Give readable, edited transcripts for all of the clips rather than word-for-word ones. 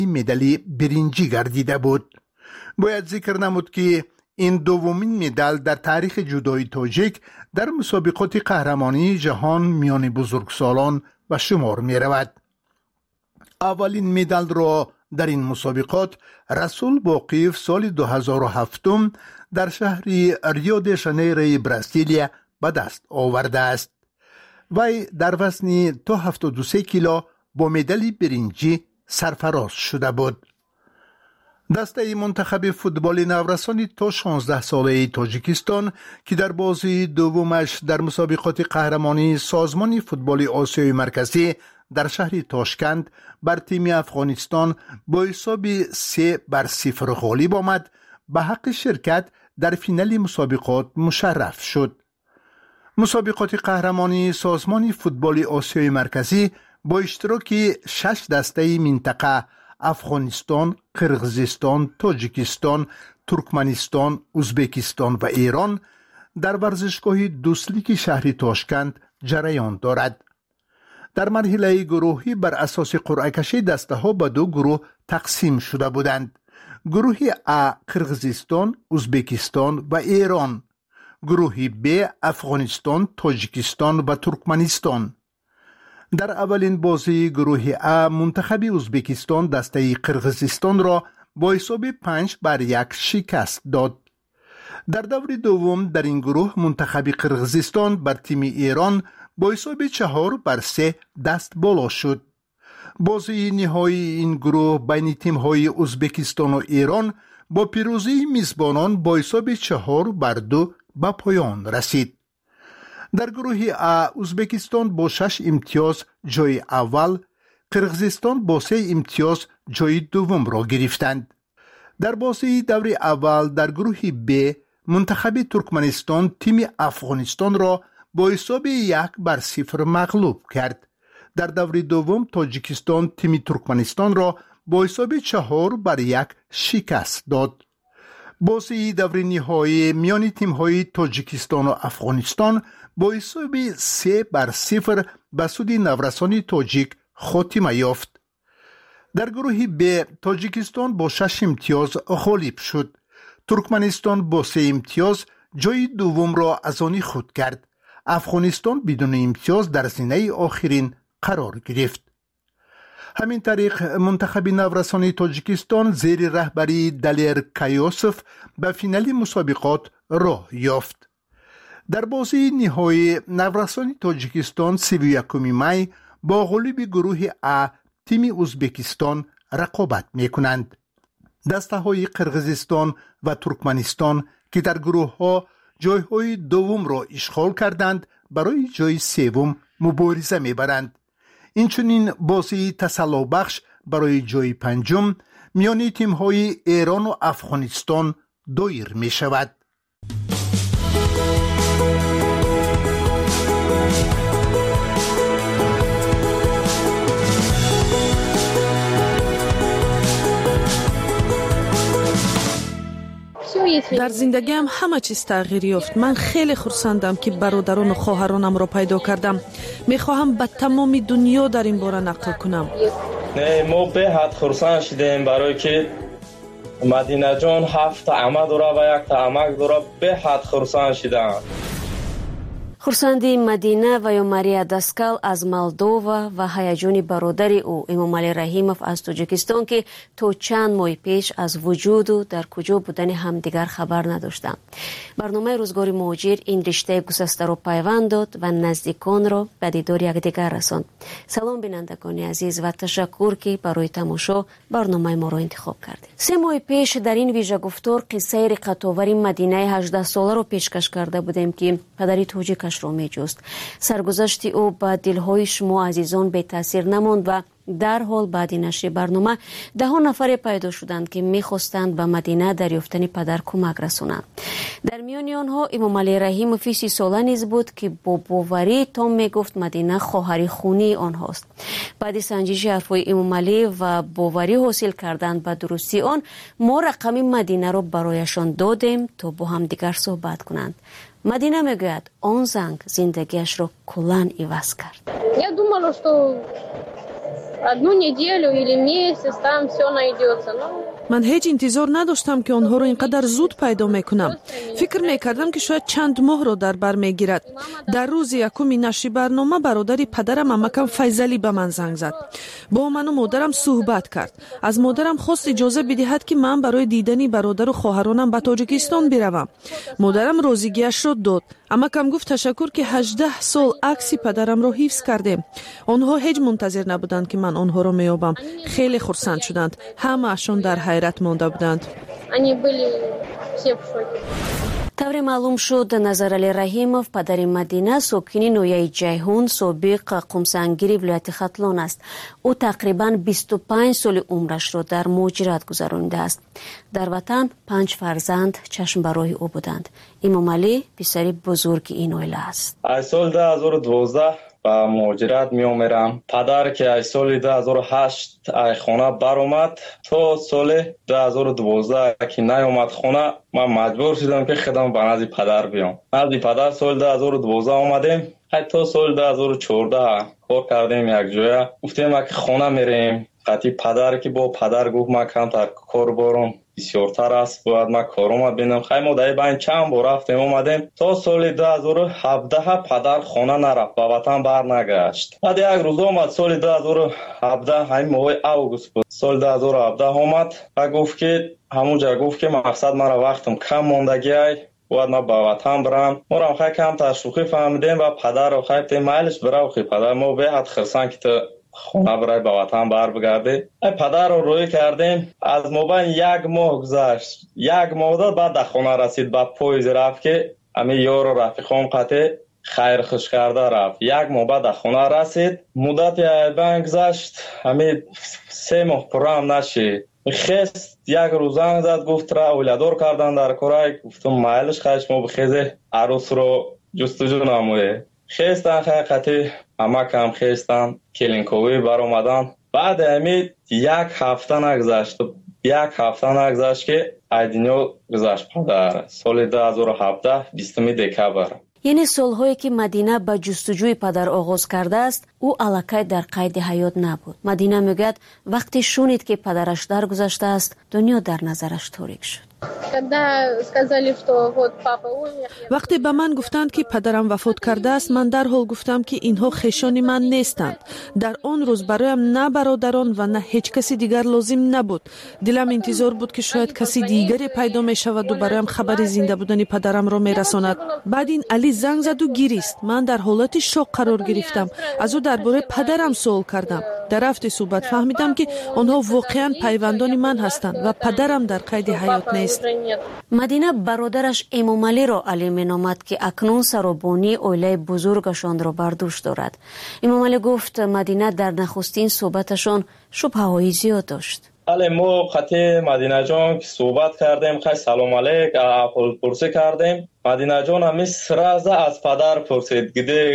مدال برنجی گردیده بود. باید ذکر نمود که این دومین مدال در تاریخ جودوی تاجیک در مسابقات قهرمانی جهان میان بزرگسالان به شمار می رود. اولین مدال را در این مسابقات رسول باقیف سال 2007 در شهر ریو د ژانیرو برزیلیا به دست آورده است. وی در وزن تا 73 کیلو با مدال برنجی سرفراز شده بود. دسته منتخب فوتبال نورسان تا 16 ساله تاجیکستان که در بازی دومش در مسابقات قهرمانی سازمان فوتبال آسیای مرکزی در شهر تاشکند بر تیم افغانستان با حساب 3-0 غالب آمد، به حق شرکت در فینال مسابقات مشرف شد. مسابقات قهرمانی سازمان فوتبال آسیای مرکزی با اشتراک 6 دسته منطقه افغانستان، قرغیزستان، تاجیکستان، ترکمنستان، ازبکستان و ایران در ورزشگاه دوسلیک شهر تاشکند جریان دارد. در مرحله گروهی بر اساس قرعه کشی دسته ها به دو گروه تقسیم شده بودند. گروه A قرغیزستان، ازبکستان و ایران، گروه B افغانستان، تاجیکستان و ترکمنستان. در اولین بازی گروه A منتخب ازبکستان دسته قرغیزستان را با حساب 5-1 شکست داد. در دور دوم در این گروه منتخب قرغیزستان بر تیم ایران با حساب 4-3 دست بالا شد. بازی نهایی این گروه بین تیم‌های ازبکستان و ایران با پیروزی میزبانان با حساب 4-2 به پایان رسید. در گروه A ازبکستان با 6 امتیاز جای اول، قرغیزستان با 3 امتیاز جای دوم را گرفتند. در بازی دور اول در گروه B منتخب ترکمنستان تیم افغانستان را با حساب 1-0 مغلوب کرد. در دور دوم تاجیکستان تیم ترکمنستان را با حساب 4-1 شکست داد. بازی دور نهایی میان تیم‌های تاجیکستان و افغانستان با حساب 3-0 به سود نورسان تاجیک خاتمه یافت. در گروه B تاجیکستان با 6 امتیاز غالب شد. ترکمنستان با 3 امتیاز جای دوم را از آن خود کرد. افغانستان بدون امتیاز در زینه آخرین قرار گرفت. همین طریق منتخب نورسان تاجیکستان زیر رهبری دلیر کایوسف به فینال مسابقات راه یافت. در بازی نهایی نورسان تاجیکستان 31 می با غلب گروه A تیم ازبکستان رقابت می‌کنند. دسته‌های قرغیزستان و ترکمنستان که در گروه‌ها جای‌های دوم را اشغال کردند برای جای سوم مبارزه می‌برند. اینچنین بازی تسلی بخش برای جای پنجم میان تیم‌های ایران و افغانستان دایر می‌شود. در زندگیم همه چیز تغییر یافت. من خیلی خرسندم که برادران و خواهرانم را پیدا کردم. میخواهم به تمام دنیا در این باره نقل کنم. ما به حد خرسند شدیم برای که مدینه جان 7 عمه داره و 1 عمک داره. به حد خرسند شدم. خورسندی مدینه و یا ماریا داسکال از مالدووا و هیجان برادر او امامعلی رحیموف از تاجیکستان که تا چند ماه پیش از وجود و در کجا بودن همدیگر خبر نداشتند. برنامه روزگار مهاجر این رشته گسسته را پیوند داد و نزدیکان را به دیدار یکدیگر رساند. سلام بینندگان عزیز و تشکر که برای تماشا برنامه ما را انتخاب کردید. 3 ماه پیش در این ویژه گفتار قصه رقت‌آور مدینه 18 ساله را پیشکش کرده بودیم که پدری تاجیک رو می جست. سرگذشت او با دلهای شما عزیزان به تاثیر نماند و در حال بعد نشر برنامه 10 نفر پیدا شدند که می خواستند به مدینه دریافتن پدر کمک رسانند. در میان آنها امامعلی رحیموف 30 ساله نیز بود که با باوری تام می گفت مدینه خواهر خونی آنهاست. بعد سنجش حرفهای امامعلی و باوری حاصل کردن به درستی آن، ما رقم مدینه را برایشان دادیم تا با هم دیگر صحبت کنند. مدینه میگوید آن زنگ زندگیش را کلاً عوض کرد. Я думала, что одну неделю или месяц, там все найдется. من هیچ انتظار نداشتم که آنها رو اینقدر زود پیدا میکنم. فکر میکردم که شاید چند ماه رو در بر میگیرد. در روز یکم نشر برنامه برادری پدرم عمکم فیضلی به من زنگ زد. با من و مادرم صحبت کرد. از مادرم خواست اجازه بدهد که من برای دیدن برادر و خواهرانم به تاجیکستان بروم. مادرم راضیگیش را داد. عمکم گفت تشکر که 18 سال عکس پدرم را حفظ کردیم. آنها هیچ منتظر نبودند که من آنها را میابم. خیلی خرسند شدند. همه اشون در حیرت مانده بودند. тавре маълум шуд Назарали Раҳимов падари Мадина сокини ноҳияи Ҷайҳун собиқ қумсангири вилояти Хатлон аст. ӯ тақрибан 25 соли умрашро дар муҳоҷират гузаронидааст. дар ватан 5 фарзанд чашмбарои ӯ буданд. Имомалӣ писари бузурги ин оила аст. аз соли 2012 ба муҳоҷират меомерам. Падар ки аз соли 2008 аз хона баромад, то соли 2012 ки наомад хона, ман маҷбур шудам ки худам ба назди падар биём. назди падар соли 2012 омадем. ҳатто соли 2014 кор кардем якҷоя. гуфтем ки хона мерем. қати падар ки бо падар гуфт ман камтар кор борам бисёртар аст, бояд ман корома бинам. хай мо дар байн чанд бор рафтем омадем. то соли 2017 падар хона нарафт, ба ватан барнагашт. баъд як рӯз омад соли 2017, ҳамин моҳи август буд. соли 2017 омад ва гуфт ки ҳамунҷа гуфт ки мақсад мара вақтам кам мондагиай, бояд ман ба ватан барам. морам хай камтар шӯхӣ фаҳмидем ва падарро хай гуфтем майлиш бирав хи падар, мо беҳад хирсанд ки ту хона барай ба ватан барбигарди. падарро рӯй кардем. аз мобайн як моҳ гузашт. як моҳ дод, баъд да хона расид. ба поиз рафт ки ҳамин ёру рафиқом қате хайрхуш карда рафт. як моҳ баъд да хона расид. муддати айбан гузашт. ҳамин 3 моҳ пуррам нашид. хест як рӯз занг зад, гуфт ра оиладор кардан дар корай. гуфтам майлиш хай шумо бихезе арӯсро ҷустуҷӯ намоед. хестан хай қати амакам хестан келинковӣ баромадан. баъди ҳамин як ҳафта нагузашт. як ҳафта нагузашт ки аз дунё гузашт падар. соли 2017 20 декабр. яъне солҳое ки Мадина ба ҷустуҷӯи падар оғоз кардааст, ӯ аллакай дар қайди ҳаёт набуд. Мадина мегӯяд вақте шунид ки падараш даргузаштааст, дунё дар назараш торик шуд. وقتی به من گفتند که پدرم وفات کرده است، من در حال گفتم که اینها خویشان من نیستند. در آن روز برایم نه برادران و نه هیچ کسی دیگر لازم نبود. دلم انتظار بود که شاید کسی دیگری پیدا می شود و برایم خبر زنده بودن پدرم را می رساند. بعد این علی زنگ زد و گریست. من در حالت شوق قرار گرفتم. از او درباره پدرم سوال کردم. در رفت صحبت فهمیدم که آنها واقعا پیوندان من هستند و پدرم در قید حیات نیست. مدینه برادرش امامعلی را علی مینامد که اکنون سرابانی اویله بزرگشان را بر دوش دارد. امامعلی گفت مدینه در نخستین صحبتشان شبهه‌های زیاد داشت. بله، ما خطی مدینه جان که صحبت کردیم، خیلی سلام علیک احوال پرسی کردیم. مدینه جان همی سرازه از پدر پرسید.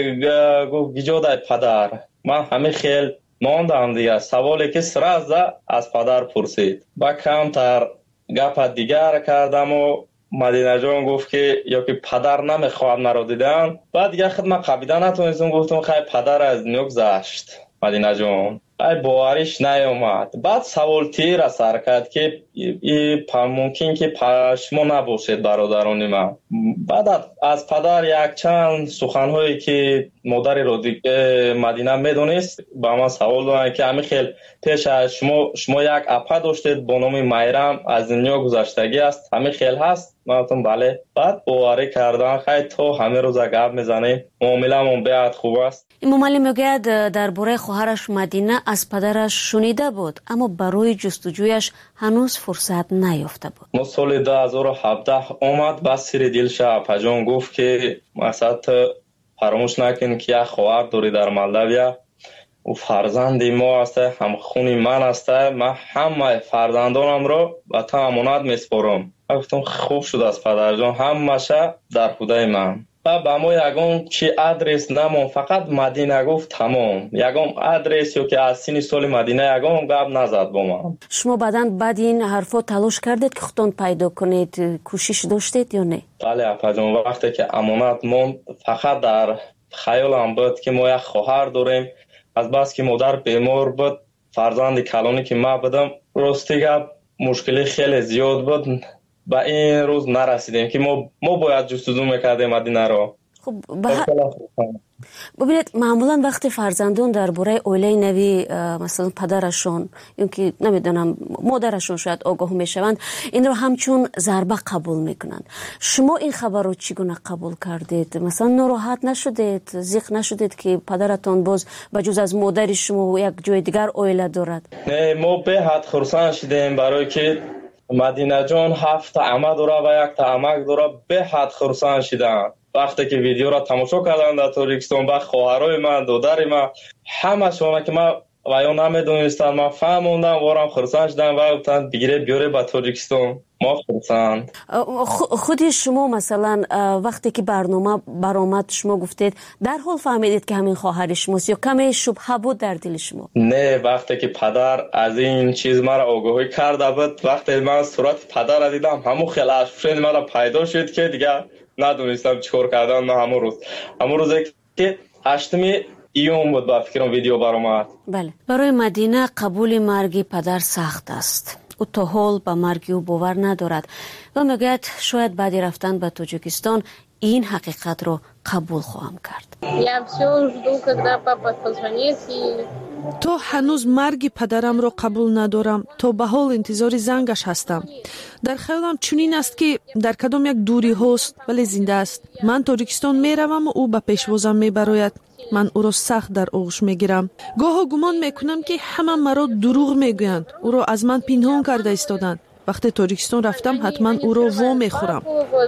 گفت گیجاده پدر. من همی خیلی ماندم دیگه. سوالی که سرازه از پدر پرسید. با کمتر گپ دیگر کردم و مدینه جان گفت که یا که پدر نمیخواد مرا دیدن. بعد دیگه خدمت قبیده نتونستم، گفتم خیلی پدر از دنیا گذشت. مدینه جان ای باوریش نیامد. بعد سوال تیر از سر کرد که ممکن که شما نباشید برادران من. بعد از پدر یک چند سخنهایی که مادر رو مدینه میدونست با من سوال دادن که همین خیلی پیش از شما یک اپا داشتید با نام میرم از دنیا گذشتگی است، همین خیلی هست؟ من گفتم بله. بعد باوری کردن خیلی تو همه روز گپ میزنیم، معامله‌مون بیاد خوب است. امامعلی میگوید درباره خواهرش مدینه از پدرش شنیده بود، اما برای جستجویش هنوز فرصت نیافته بود. ما سال 2017 اومد با سری دلش اپاجان گفت که مثلا فراموش نکن که یک خواهر داری در مالداویا و فرزندی ما است، هم خونی من است. من همه فرزندانم را به تو امانت میسپارم. گفتم خوب شد از پدر جان، همه‌شه در خدای من. با ما یگان چی آدرس نمون، فقط مدینه گفت تمام. یگان آدرس یا که از سین سال مدینه یگان گپ نزد با من. شما بعد این حرفا تلاش کردید که خودتون پیدا کنید، کوشش داشتید یا نه؟ بله اپا جان، وقتی که امانت موند فقط در خیالم بود که ما یک خواهر داریم. از بس که مادر بیمار بود فرزند کلانی که ما بودم راستی گپ مشکلی خیلی زیاد بود. با این روز نرسیدیم که ما باید جستجو میکردیم مدینه رو. خب ببینید معمولا وقتی فرزندان درباره اویله نوی مثلا پدرشون یا که نمیدونم مادرشون شاید آگاه میشوند این رو همچون ضربه قبول میکنند. شما این خبر رو چگونه قبول کردید؟ مثلا ناراحت نشدید؟ زیق نشدید که پدرتون باز بجز از مادر شما یک جای دیگر اویله دارد؟ نه، ما به حد خرسند شدیم برای که مدینه جان 7 عمه داره و 1 عمک داره. به حد خرسند شدم وقتی که ویدیو را تماشا کردم در تاجیکستان. با خواهرای من، دادر من، همه شما که من و یا نمیدونستم، من فهموندم وارم خرسند شدم و گفتن بگیره بیاره به تاجیکستان. ما خرسند. خودی شما مثلا وقتی که برنامه برآمد شما گفتید در حال فهمیدید که همین خواهر شماست یا کمی شبهه بود در دل شما؟ نه، وقتی که پدر از این چیز مرا آگاهی کرده بود، وقتی من صورت پدر را دیدم همون خیلی اشفشن مرا پیدا شد که دیگه ندونستم چیکار کردن. من همون روزی که 8 ایون بود با فکرم ویدیو برآمد. بله، برای مدینه قبول مرگ پدر سخت است. او تا حال به مرگ او باور ندارد و میگوید شاید بعد رفتن به تاجیکستان این حقیقت رو قبول خواهم کرد. تو هنوز مرگ پدرم رو قبول ندارم. تو به حال انتظار زنگش هستم. در خیالم چنین است که در کدام یک دوری هست ولی زنده است. من تاجیکستان میروم و او به پیشوازم میبراید. من او را سخت در آغوش میگیرم. گاه گمان میکنم که همه مرا دروغ میگویند. او را از من پنهان کرده ایستادند. وقتی تاجیکستان رفتم حتما او را وا میخورم.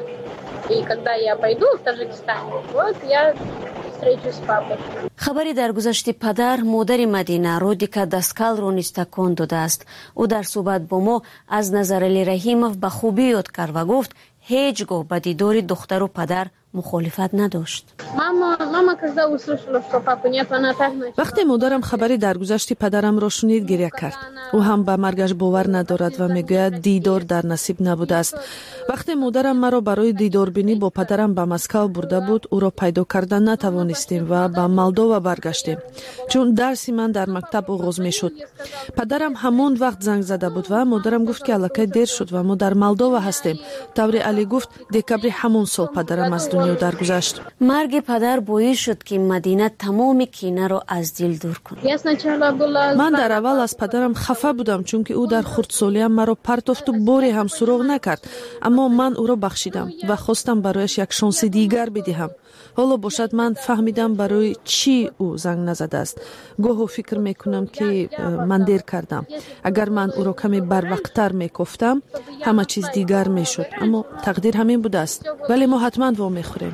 خبری در گذشت پدر مادر مدینه رودیکا داسکال رو نیز تکان داده است. او در صحبت با ما از نظر علی رحیموف به خوبی یاد کرد و گفت هیچگاه به دیدار دختر و پدر مخالفت نداشت. وقتی مادرم خبری درگذشت پدرم را شنید گریه کرد. او هم به مرگش باور ندارد و میگوید دیدار در نصیب نبوده است. وقتی مادرم مرا برای دیدار بینی با پدرم به مسکو برده بود، او را پیدا کردن نتوانستیم و به مالدووا برگشتیم چون درس من در مکتب آغاز میشد. پدرم همون وقت زنگ زده بود و مادرم گفت که الکی دیر شد و ما در مالدووا هستیم. طوری علی گفت دکبر همون سال پدرم از دنیا درگذشت. مرگ پدر باعث شد که مدینه تمام کینه را از دل دور کند. من در اول از پدرم خفه بودم چون که او در خردسالیم مرا پرتافت و باری هم سراغ نکرد، اما من او را بخشیدم و خواستم برایش یک شانس دیگر بدهم. حالا باشد من فهمیدم برای چی او زنگ نزده است. گاهی فکر میکنم که من دیر کردم. اگر من او را کمی بروقتر میگفتم همه چیز دیگر میشد، اما تقدیر همین بوده است. ولی ما حتما وا میخوریم.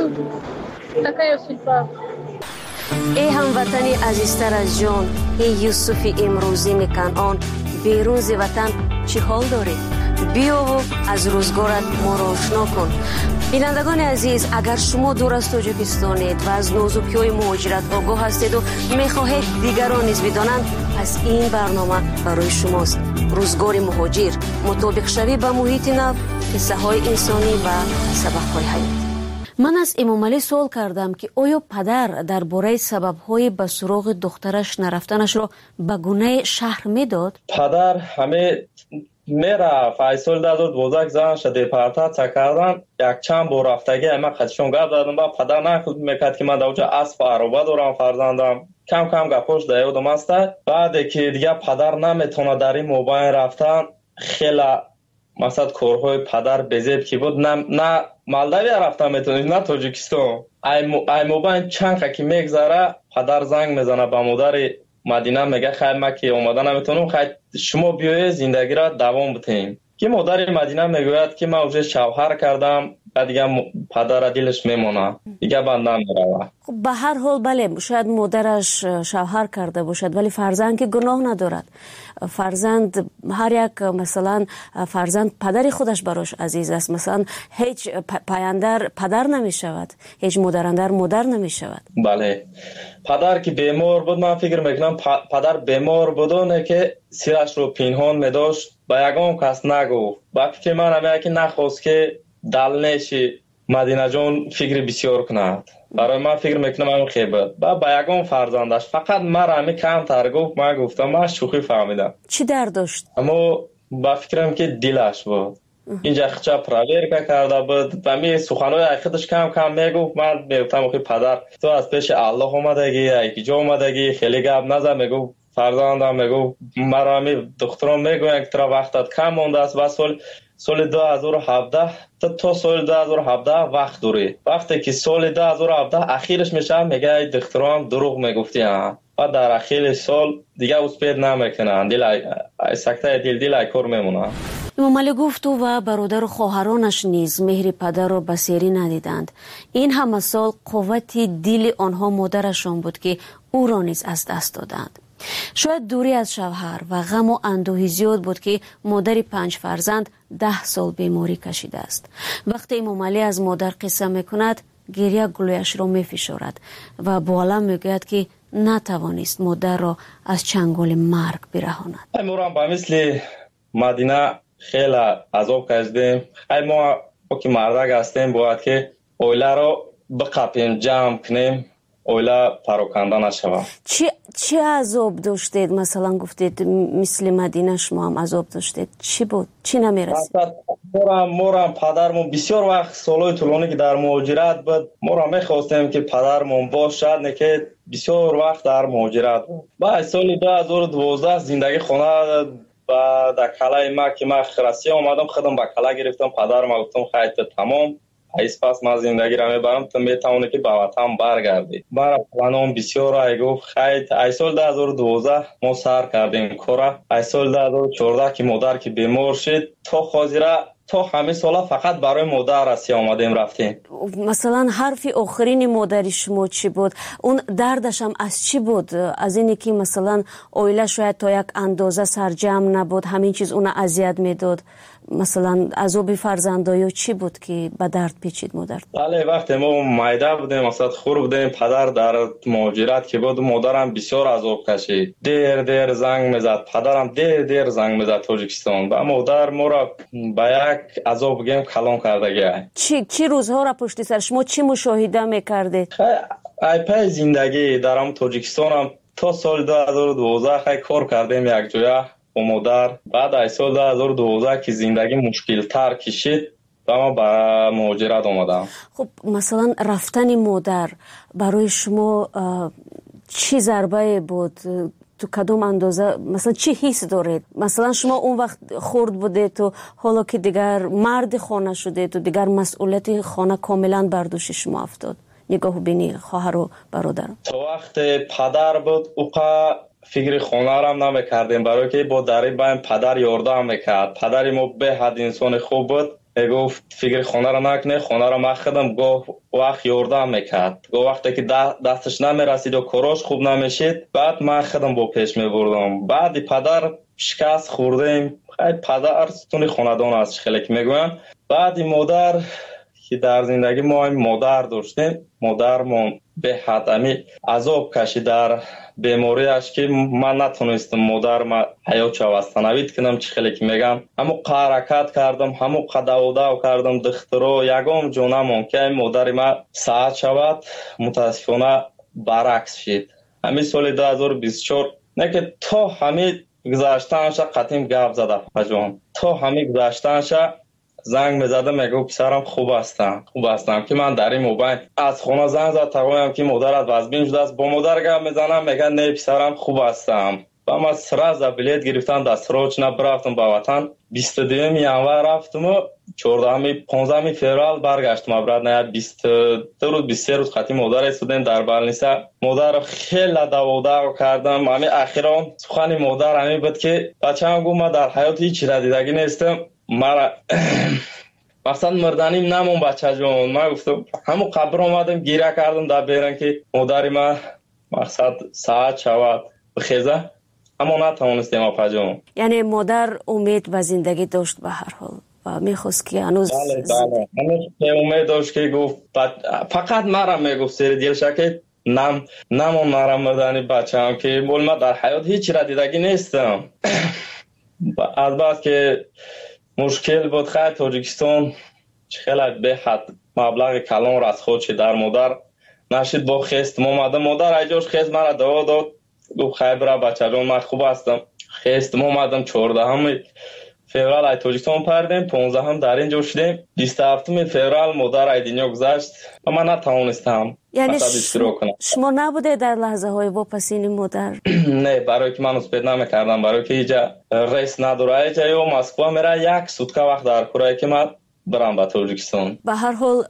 ای هموطنی عزیزتر از جان، ای یوسف امروزی کنعان، بیرون ز وطن چی حال داری؟ بیا و از روزگارت ما را آشنا کن. بینندگان عزیز، اگر شما دور از تاجیکستانید و از نازکی‌های مهاجرت آگاه هستید و میخواهید دیگران نیز بدانند، پس این برنامه برای شماست. روزگار مهاجر، مطابق شوی به محیط نو، قصه های انسانی و سبق های حیات. من از امام علی سوال کردم که آیا پدر درباره سبب‌های به سراغ دخترش نرفتنش را به گونه شهر میداد؟ پدر همه میرفت. ایسال دادود بوزک زن شده پرتات کردن. یک چند بار رفتگی اما خدشون گفت دادم با پدر نخود میکرد که من دوجه اسب عروبه دارم فرزندم. کم کم گپوش دیودم است. بعد که دیگه پدر نمیتونه در این موبایل رفتن، خیلی مثلا کارهای پدر بزرگ که بود نه مالداوی رفتن میتونید نه تاجیکستان. ای موبایل چند که میگذره پدر زنگ میزنه به مادر مدینه میگه خیر ما که اومدن نمیتونم، خیر شما بیایید زندگی را دوام بدیم. که مادر مدینه میگوید که من اوج شوهر کردم و دیگه پدر دلش میمونه دیگه بندم میره. خب به هر حال بله شاید مادرش شوهر کرده باشد ولی فرزند که گناه ندارد. فرزند هر یک مثلا فرزند پدر خودش براش عزیز است. مثلا هیچ پایندر پدر نمی شود، هیچ مادراندر مادر نمی شود. بله پدر که بیمار بود من فکر میکنم پدر بیمار بودونه که سیرش رو پنهان میداشت با یگان کس نگفت. وقتی که من همه که نخواست که دلنشی مدینه جان فکر بسیار کند. برای من فکر میکنم همین خیبه با یگان فرزندش فقط مرا همین کم تر گفت. من گفتم من شوخی فهمیدم. چی درد داشت؟ اما با فکرم که دلش بود اینجا خچا پراورکا کرده بود و می سخنهای خودش کم کم میگفت. من میگفتم که پدر تو از پیش الله اومدگی یکی جا اومدگی خیلی گپ نزن. میگفت فرزندم میگفت مرا می دخترم میگوین که ترا وقتت کم مونده است و سال 2017 تا سال 2017 وقت دوری. وقتی که سال 2017 اخیرش میشه میگه دخترم دروغ میگفتی ها و در اخیر سال دیگه اسپید نمیکنن. دل سکته دل کار میمونه. امام علی گفت او و برادر و خواهرانش نیز مهر پدر را بسیاری ندیدند. این همه سال قوت دل آنها مادرشان بود که او را نیز از دست دادند. شاید دوری از شوهر و غم و اندوه زیاد بود که مادر 5 فرزند 10 سال بیماری کشیده است. وقتی امام علی از مادر قصه میکند گریه گلویش را میفشارد و با الم میگوید که نتوانست مادر را از چنگال مرگ برهاند. ما با مثل مدینه خیلی عذاب کشیدیم. ما که مردک هستیم باید که اویله را بقپیم جمع کنیم اویله پراکنده نشود. چی عذاب داشتید؟ مثلا گفتید مثل مدینه شما هم عذاب داشتید. چی بود؟ چی نمیرسید؟ مورم پدرمون بسیار وقت سالهای طولانی که در مهاجرت بود مورم میخواستیم که پدرمون باشد نه که بسیار وقت در مهاجرت بود. بعد سال 2012 زندگی خونه و در کلای ما که من خرسی آمدم خودم با کلا گرفتم. پدرم گفتم خیلی تمام ایس پس من زندگی را میبرم تو میتونی که به وطن برگردی. مرا پلانم بسیار ای گفت خیلی ای سال 2012 ما سر کردیم کارا. ای سال 2014 که مادر که بیمار شد تا خاطره تا همه سالا فقط برای مادر رسی آمدیم رفتیم. مثلا حرف آخرین مادر شما چی بود؟ اون دردش هم از چی بود؟ از اینی که مثلا اویله شاید تا یک اندازه سرجم نبود همین چیز اون اذیت میداد؟ مثلا عذاب فرزندایی چی بود که به درد پیچید مادر؟ بله وقتی ما مایده بودیم مثلا خور بودیم پدر در مهاجرت که بود مادرم بسیار عذاب کشید. دیر زنگ میزد پدرم دیر زنگ میزد تاجیکستان و مادر ما را به یک عذاب گیم کلام کرده. چی روزها را پشت سر شما چی مشاهده میکردید؟ ای پای زندگی در متاجیکستان تا سال 2012 خیلی کار کردیم یک جایه با مادر. بعد از سال 2012 که زندگی مشکل تر کشید و ما به مهاجرت آمدم. خب مثلا رفتن مادر برای شما چی ضربه بود؟ تو کدوم اندازه مثلا چی حس دارید؟ مثلا شما اون وقت خرد بودید تو حالا که دیگر مرد خانه شدید تو دیگر مسئولیت خانه کاملا بر دوش شما افتاد. نگاه بینی خواهر و برادر. تو وقت پدر بود اوقا فکر خانه را هم نمیکردیم برای که با دری بایم پدر یاردم میکرد. پدر ما به حد انسان خوب بود. گفت فکر خانه را نکنه خانه را مخدم گفت وقت یاردم میکرد. گفت وقتی که دستش نمیرسید و کاراش خوب نمیشید بعد من خودم با پیش میبردم. بعد پدر شکست خوردیم. خیلی پدر ستون خاندان است خیلی که میگویم. بعد مادر که در زندگی ما مادر داشتیم مادرمون به حد امی عذاب کشید در بیماریش که من نتونستم مادر ما حیات شوستنوید کنم. چی خیلی که میگم همو حرکت کردم همو قداوداو کردم دخترو یگام جونمون که مادر ما ساعت شود متاسفانه برعکس شد. همین سال 2024 نه که تا همین گذاشتنش قطیم گپ زده پجان تا همین گذاشتنش زنگ میزدم میگو پسرم خوب هستم که من در این موبایل از خونه زنگ زد تقویم که مادرت وزبین شده است با مادر گپ میزنم میگه نه پسرم خوب هستم. و من سراز بلیت گرفتم دستروچ نبرفتم به وطن 22 ینور رفتم و 15 فوریه برگشتم برات نه 22 روز 23 روز خاطی مادر استودنت در بالنیسا مادر خیلی داودا کردم. همین اخیرا سخن مادر همین بود که بچه‌ام گفت من در حیات هیچ چیز دیدگی نیستم مرا مثلا مردنیم نمون بچه جون. من گفتم همون قبر آمدم گیره کردم در بیرن که مادری من مقصد ساعت شود بخیزه اما نتوانستیم اپا جون. یعنی مادر امید و زندگی داشت به هر حال و میخواست که هنوز بله امید داشت که گفت فقط مرا میگفت سری دیل شکل نمون مرا مردنی بچه هم که بول من در حیات هیچی را دیدگی نیستم. از بعد که مشکل بود خیلی تاجیکستان خیلی به حد مبلغ کلان را از خودش در مادر نشید با خستم اومدم. مادر ایجاش خست مرا دوا داد، گفت خیر برا بچه جان من خوب هستم. خستم اومدم 14 فеврал ай توجیکستان پردیم، 15 در اینجا شدیم. 27 فеврал مادر ای دنیا گذشت و من نتوانستم یعنی شما نبوده در لحظه های واپسین مادر؟ نه، برای که من اسپید نمیکردم، برای که اینجا ریس نداره. اینجا یا مسکو میره 1 سوتکه وقت در کورایی که من برم به توجیکستان. به هر حال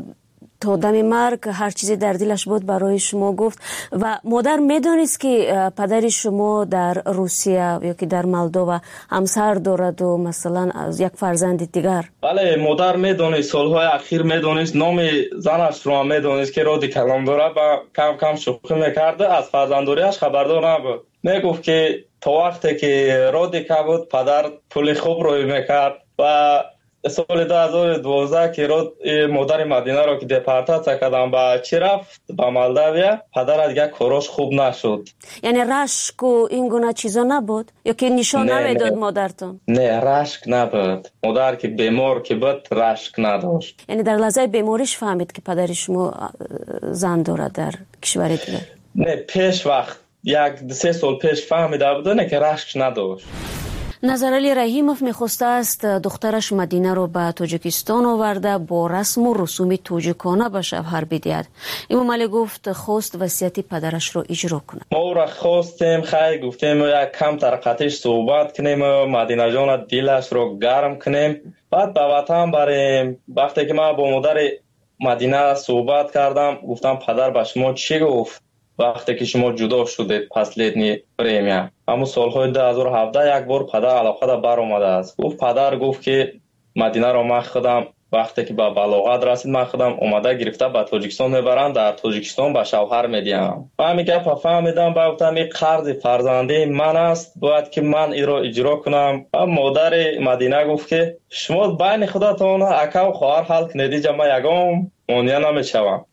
تا دم مرگ هر چیزی در دلش بود برای شما گفت. و مادر میدونست که پدر شما در روسیه یا که در مولدووا همسر دارد و مثلا از یک فرزند دیگر؟ بله، مادر میدونست، سالهای اخیر میدونست، نام زنش رو میدونست که رادی کلام داره و کم کم شوخی میکرده. از فرزنداریش خبردار نبود. میگفت که تا وقتی که رادی که بود پدر پول خوب روی میکرد و سال 2012 که مادر مدینه رو که دپارتاسیا کردن به چی رفت به مولداویا، پدر از یک کاراش خوب نشد. یعنی رشک و این گونه چیزا نبود یا که نشان نمیداد مادرتون؟ نه، رشک نبود. مادر که بیمار که بود رشک نداشت. یعنی در لحظه بیماریش فهمید که پدر شما زن دارد در کشور دیگر؟ نه، پیش وقت 1-3 سال پیش فهمیده بود نه که رشک نداشت. نظرعلی رحیموف میخواسته است دخترش مدینه رو به تاجیکستان آورده با رسم و رسوم تاجیکانه به شوهر بدهد. امام علی گفت خواست وصیت پدرش رو اجرا کنه. ما او را خواستیم، خیلی گفتیم یک کم ترقتش صحبت کنیم، مدینه جان دلش رو گرم کنیم، بعد به وطن بریم. وقتی که من با مادر مدینه صحبت کردم گفتم پدر به شما چی گفت وقتی که شما جدا شدید پس لیدنی پریمیا؟ همون سالهای 2017 یک بار پدر علاقه دا بر اومده است. پدر گفت که مدینه رو من خودم وقتی که به بلاغت رسید من خودم اومده گرفته به تاجیکستان میبرم، در تاجیکستان به شوهر میدیم. و همین گپ فهمیدم، گفتم این قرض فرزندی من است، باید که من این رو اجرا کنم. و مادر مدینه گفت که شما بین خودتون اکا و خواهر حل کنید، ما یگام مانع نمیشوم.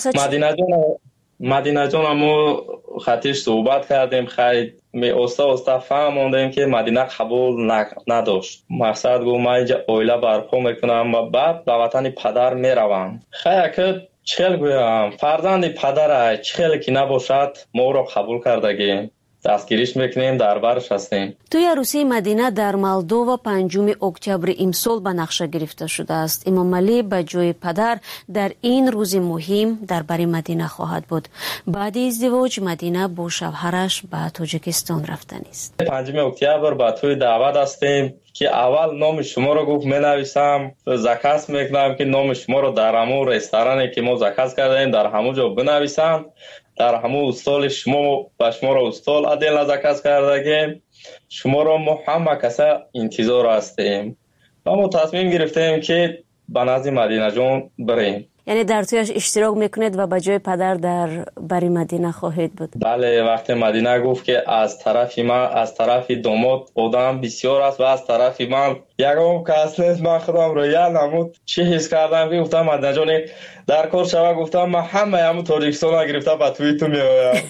مدینه جان ما خطیش صحبت کردیم، خیلی استا فهموندیم که مدینه قبول نداشت. مقصد گفت من اینجا اویله برپا میکنم و بعد به وطن پدر میروم. خیلی که چخیل گویم فرزند پدر چخیل که نباشد ما رو قبول کردگیم، دستگیریش میکنیم، در برش هستیم. توی عروسی مدینه در مولدووا 5 اکتبر امسال به نقشه گرفته شده است. امام علی به جای پدر در این روز مهم در بر مدینه خواهد بود. بعد ازدواج مدینه با شوهرش به تاجیکستان رفتن است. 5 اکتبر به توی دعوت هستیم که اول نام شما رو گفت منویسم، زکس میکنم که نام شما رو در همون رستورانی که ما زکس کردیم در همون جا بنویسم، در همون استال شما و شما رو استال عدل نزکس کردگیم، شما رو ما همه کسا انتظار هستیم و ما تصمیم گرفتیم که به نزد مدینه جان بریم. یعنی در تویش اشتراک میکنید و به جای پدر در بری مدینه خواهید بود؟ بله، وقتی مدینه گفت که از طرف من، از طرف داماد آدم بسیار است و از طرف من یکم کس نیست، من خودم رو یاد نمود چی حس کردم که گفتم مدینه جان در کار شوه، گفتم من همه همون تاجیکستان گرفته به توی تو میایم.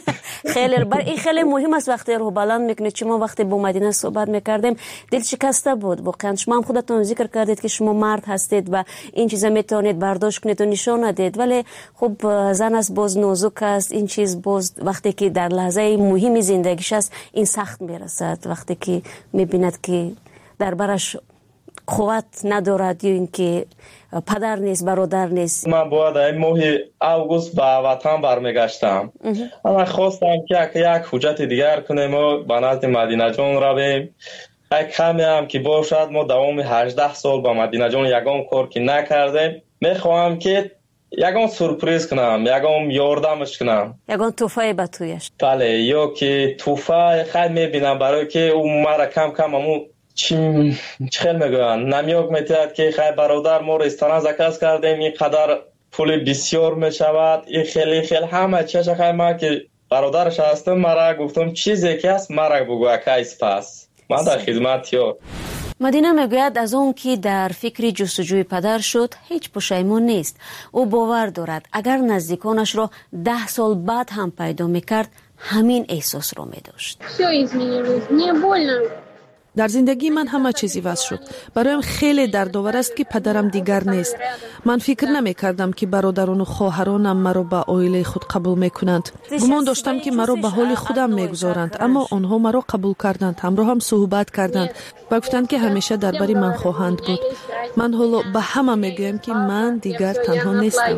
این خیلی مهم است وقتی رو بلند میکنید. شما وقتی با مدینه صحبت میکردیم دل شکسته بود واقعا. شما هم خودتون ذکر کردید که شما مرد هستید و این چیزا میتونید برداشت کنید و نشان ندید، ولی خب زن است، باز نازک است. این چیز باز وقتی که در لحظه مهم زندگیش است این سخت میرسد، وقتی که میبیند که در برش قوت ندارد یا اینکه پدر نیست، برادر نیست. من باید این ماه اوگوست به وطن برمیگشتم. اما خواستم که یک حجت دیگر کنیم و به نزد مدینه جان رویم. یک کمی هم که باشد ما دوام 18 سال با مدینه جان یگام کار که نکردیم. میخواهم که یگام سورپریز کنم، یگام یاردمش کنم، یگام توفای به تویش. بله، یا که توفای خیلی میبینم برای که اون مرا کم کم همون چی خیلی میگوین نمیاک میتید که خیلی برادر ما رستوران زکس کردیم این قدر پول بسیار میشود، این خیلی همه چیز خیلی ما که برادرش هستم مرا گفتم چیزی که هست مرا بگو اکایس پس من در خدمت یا. مدینه میگوید از اون که در فکر جستجوی پدر شد هیچ پشیمان نیست. او باور دارد اگر نزدیکانش را 10 سال بعد هم پیدا میکرد همین احساس را میداشت. در زندگی من همه چیزی وصل شد. برایم خیلی دردآور است که پدرم دیگر نیست. من فکر نمی کردم که برادران و خواهرانم مرا به عائله خود قبول میکنند. گمان داشتم که مرا به حال خودم میگذارند، اما آنها مرا قبول کردند، همراه هم صحبت کردند و گفتند که همیشه درباره من خواهند بود. من حالا به همه میگویم که من دیگر تنها نیستم.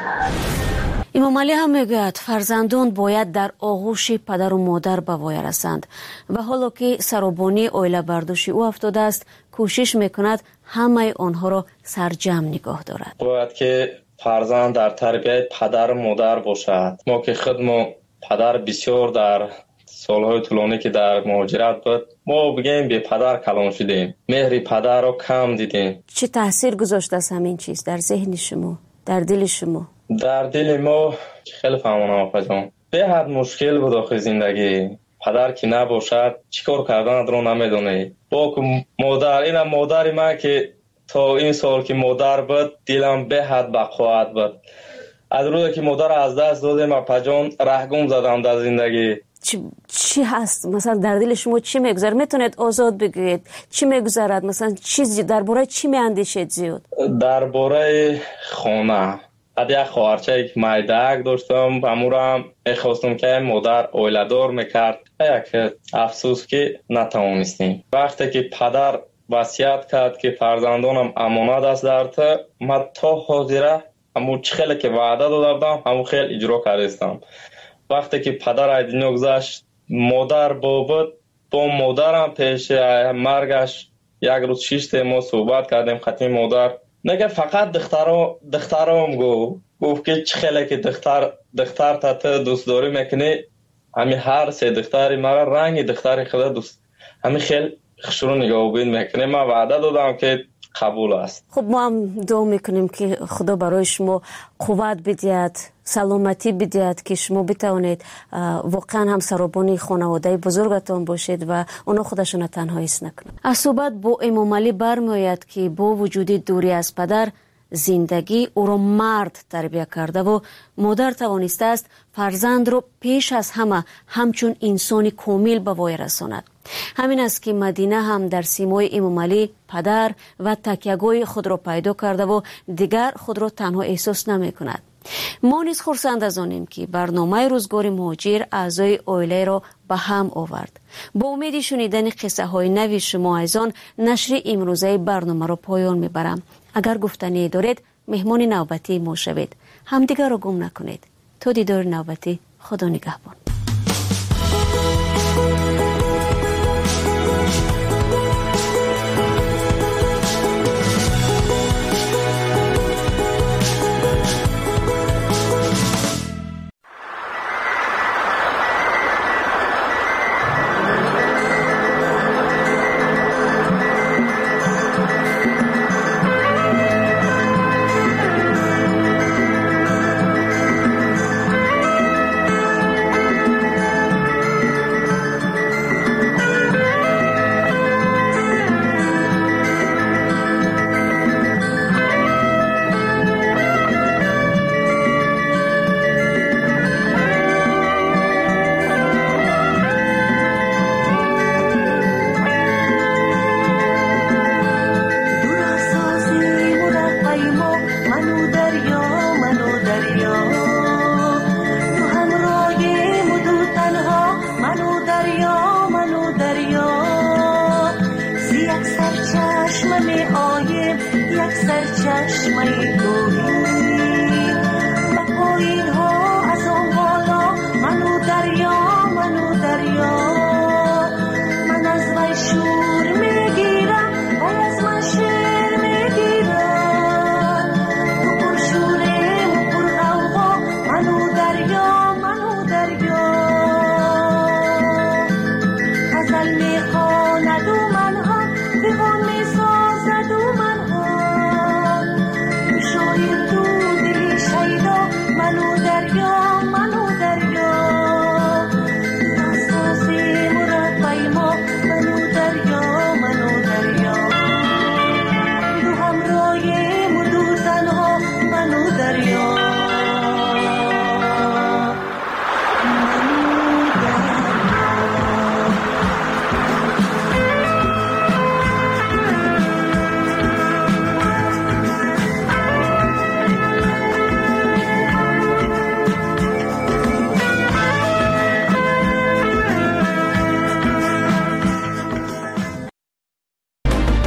امام علی هم میگوید فرزندان باید در آغوش پدر و مادر به وای رسند و حالا که سرابانی عائله برداشت او افتاده است، کوشش میکند همه آنها را سرجم نگاه دارد. باید که فرزند در تربیت پدر و مادر باشد. ما که خودمون پدر بسیار در سالهای طولانی که در مهاجرت بود، ما بگیم به پدر کلان شدیم، مهر پدر رو کم دیدیم. چه تاثیر گذاشته است همین چیز در ذهن شما، در دل شما؟ در دل ما خیلی فهمانم آقا جان، به حد مشکل بود آخه زندگی. پدر که نباشد چیکار کردن رو نمیدونه. با که مادر من که تا این سال که مادر بود دلم به حد بقوت بود. از روزی که مادر از دست دادم آقا جان رهگم زدم در زندگی. چی هست مثلا در دل شما چی میگذره؟ میتونید آزاد بگویید چی میگذرد؟ مثلا چیزی درباره چی میاندیشید زیاد؟ درباره خانه. یک خواهرچه یک مایدک داشتم، امورم میخواستم که مادر عائله‌دار میکرد. یک افسوس که نتوانستیم. وقتی که پدر وصیت کرد که فرزندانم امانت است در تو، من تا حاضره همون خیلی که وعده داده بودم همون خیلی اجرا کردم. وقتی که پدر از دنیا گذشت، مادر با مادرم پیش مرگش یک روز 6 ما صحبت کردیم. خطی مادر نگه فقط دخترام گفت که چه خیلی که دختر تا دوست داری میکنی، همین هر 3 دختری مرا رنگ دختر خود دوست همین خیلی خشرو نگاه بین میکنه. من وعده دادم که قبول است. خب ما هم دعا میکنیم که خدا برای شما قوت بدهد، سلامتی بدهد که شما بتوانید واقعا هم سرابانی خانواده بزرگتان باشید و اونا خودشون تنها حس نکنند. از صحبت با امام علی برمیآید که با وجود دوری از پدر، زندگی او را مرد تربیت کرده و مادر توانسته است فرزند را پیش از همه همچون انسانی کامل به وای رساند. همین است که مدینه هم در سیمای امام علی پدر و تکیه‌گاه خود را پیدا کرده و دیگر خود را تنها احساس نمی کند. ما نیز خرسند از آنیم که برنامه روزگار مهاجر اعضای عائله را به هم آورد. با امید شنیدن قصه های نوی شما از آن نشر امروزه برنامه را پایان میبرم. اگر گفتنی دارید مهمان نوبتی ما شوید. همدیگر را گم نکنید. تا دیدار نوبتی، خدا نگهبان. یک سرچشمه گوهی به پایین